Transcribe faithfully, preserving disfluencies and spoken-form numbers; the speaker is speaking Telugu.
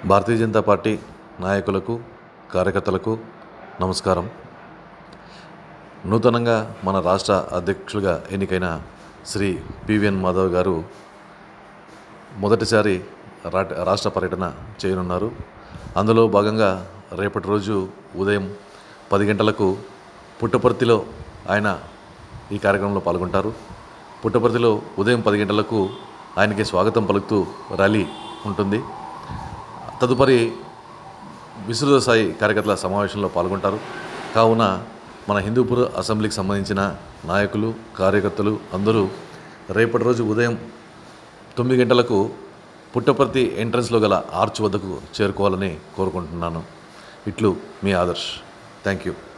భారతీయ జనతా పార్టీ నాయకులకు కార్యకర్తలకు నమస్కారం. నూతనంగా మన రాష్ట్ర అధ్యక్షులుగా ఎన్నికైన శ్రీ పివిఎన్ మాధవ్ గారు మొదటిసారి రాష్ట్ర పర్యటన చేయనున్నారు. అందులో భాగంగా రేపటి రోజు ఉదయం పది గంటలకు పుట్టపర్తిలో ఆయన ఈ కార్యక్రమంలో పాల్గొంటారు. పుట్టపర్తిలో ఉదయం పది గంటలకు ఆయనకి స్వాగతం పలుకుతూ ర్యాలీ ఉంటుంది. తదుపరి విస్తృత స్థాయి కార్యకర్తల సమావేశంలో పాల్గొంటారు. కావున మన హిందూపూర్ అసెంబ్లీకి సంబంధించిన నాయకులు కార్యకర్తలు అందరూ రేపటి రోజు ఉదయం తొమ్మిది గంటలకు పుట్టపర్తి ఎంట్రన్స్లో గల ఆర్చ్ వద్దకు చేరుకోవాలని కోరుకుంటున్నాను. ఇట్లు మీ ఆదర్శ్. Thank you.